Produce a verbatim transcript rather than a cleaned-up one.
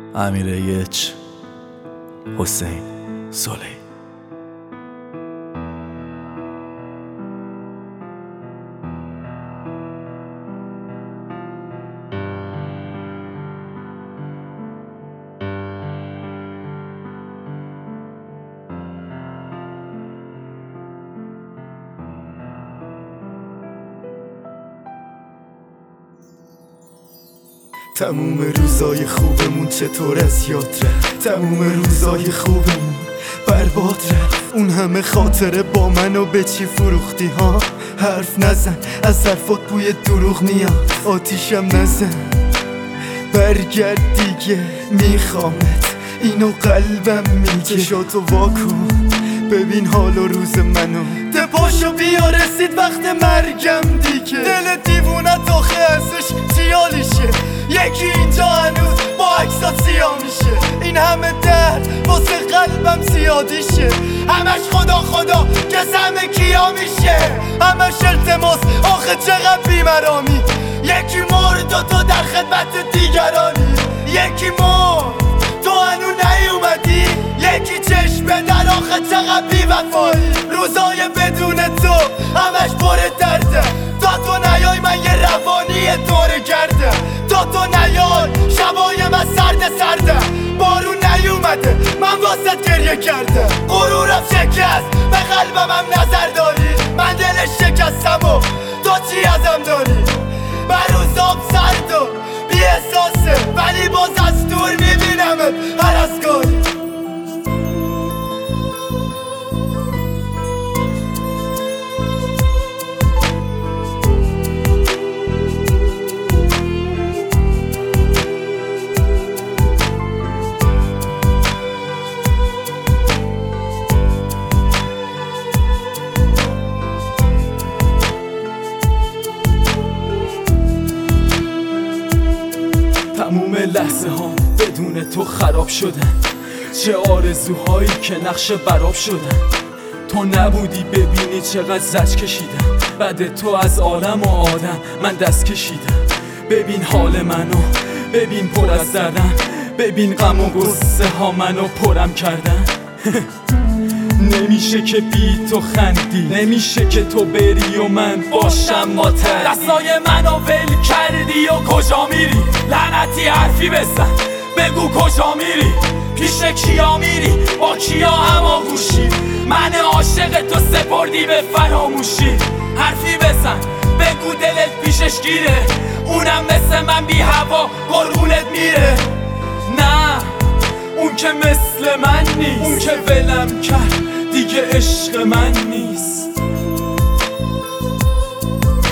امیر یچ، حسین سلی. تموم روزای خوبمون چطور از یاد رفت، تموم روزای خوبمون برباد رفت. اون همه خاطره با منو به چی فروختی ها؟ حرف نزن، از حرفات بوی دروغ میاد. آتیشم نزن، برگرد دیگه، میخوامت، اینو قلبم میگه. چشاتو واکن ببین حال و روز منو، ده پاشو بیا رسید وقت مرگم دیگه. دل دیوونت آخه ازش چیالیشه، یکی اینجا هنوز با عکسات سیاه میشه. این همه درد واسه قلبم زیادیشه، همش خدا خدا که همه کیا میشه، همش التماس آخه چقدر بیمرامی. یکی مرد و تو در خدمت دیگرانی، یکی مرد تو هنو نیومدی، یکی چشم در آخه چقدر بیوفایی. روزای بدون تو همش پر درده، تا تو نیای من یه روانی دوره کرده. تا تو نیای شبای من سرده سرده، بارون نیومده من واسط گریه کرده. غرورم شکست به قلبم هم نظر داری، من دلش شکستم و تو چی ازم داری؟ بروزام سرد و بی احساسه، ولی باز از دور میبینمت هر از گاهی. تموم لحظه ها بدون تو خراب شدن، چه آرزوهایی که نقش براب شدن. تو نبودی ببینی چقدر زج کشیدم، بعد تو از عالم و آدم من دست کشیدم. ببین حال منو، ببین پر از دردن، ببین غم و غصه ها منو پرم کردن. نمیشه که بی تو خندی، نمیشه که تو بری و من باشم با تردی. دستای منو ول کردی و کجا میری؟ لعنتی حرفی بزن بگو کجا میری؟ پیش کیا میری؟ با کیا هماگوشی؟ من عاشق تو سپردی به فراموشی. حرفی بزن بگو دلت پیشش گیره، اونم مثل من بی هوا قربونت میره. نه اون که مثل من نیست، اون که ولم کرد دیگه عشق من نیست.